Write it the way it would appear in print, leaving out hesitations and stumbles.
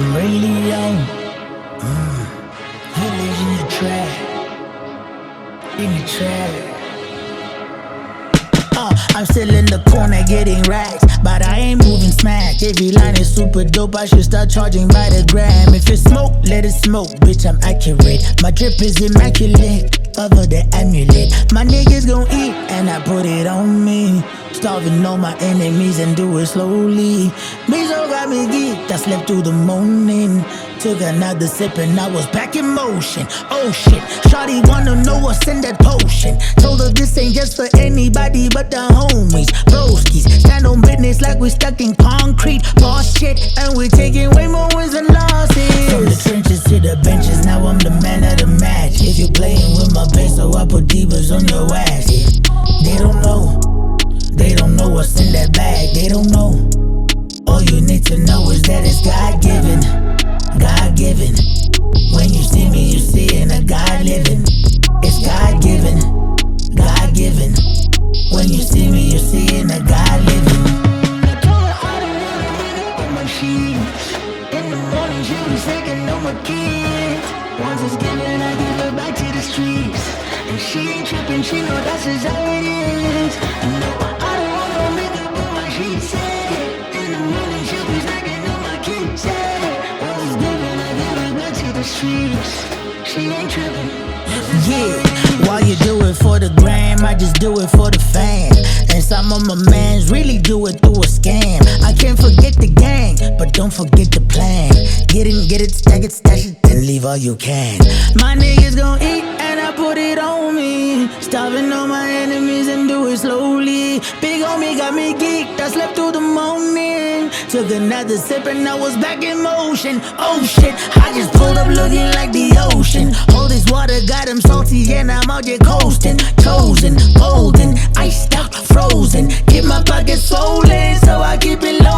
I'm really young. Village in the trap. In the trap. I'm still in the corner getting racks, but I ain't moving smack. Every line is super dope, I should start charging by the gram. If it's smoke, let it smoke, bitch, I'm accurate. My drip is immaculate, cover the amulet. My niggas gon' eat, and I put it on me. Starving all my enemies and do it slowly. Mizo got me geeked, I slept through the morning. Took another sip and I was back in motion. Oh shit, shawty wanna know what's in that potion. Told her this ain't just for anybody but the homies. Broskies, stand on business like we stuck in concrete. Boss shit, and we taking way more wins than losses. From the trenches to the benches, now I'm the man of the match. If you playing with my peso, I put divas on your ass. They don't know. They don't know what's in that bag, they don't know. All you need to know is that it's God-given, God-given. When you see me, you seeing a God living. It's God-given, God-given. When you see me, you seeing a God living. I told her I don't wanna wake up on my sheets. In the morning, she was taking on my kids. Once it's given, I give her back to the streets. And she ain't tripping, she know that's just how it is. She said, in the morning she'll be snacking on my kids. I was giving, I give it back to the streets. She ain't tripping. Yeah, while you do it for the gram, I just do it for the fam. And some of my mans really do it through a scam. I can't forget the gang, but don't forget the plan. Get it, stack it, stash it, then leave all you can. My niggas gon' eat and I put it on me. Starving all my enemies and do it slowly. Big homie got me geeked, I slept through the morning. Took another sip and I was back in motion. Oh shit, I just pulled up looking like the ocean. All this water got him salty and I'm out here coasting. Chosen, golden, iced out, frozen. Keep my pockets swollen, so I keep it low.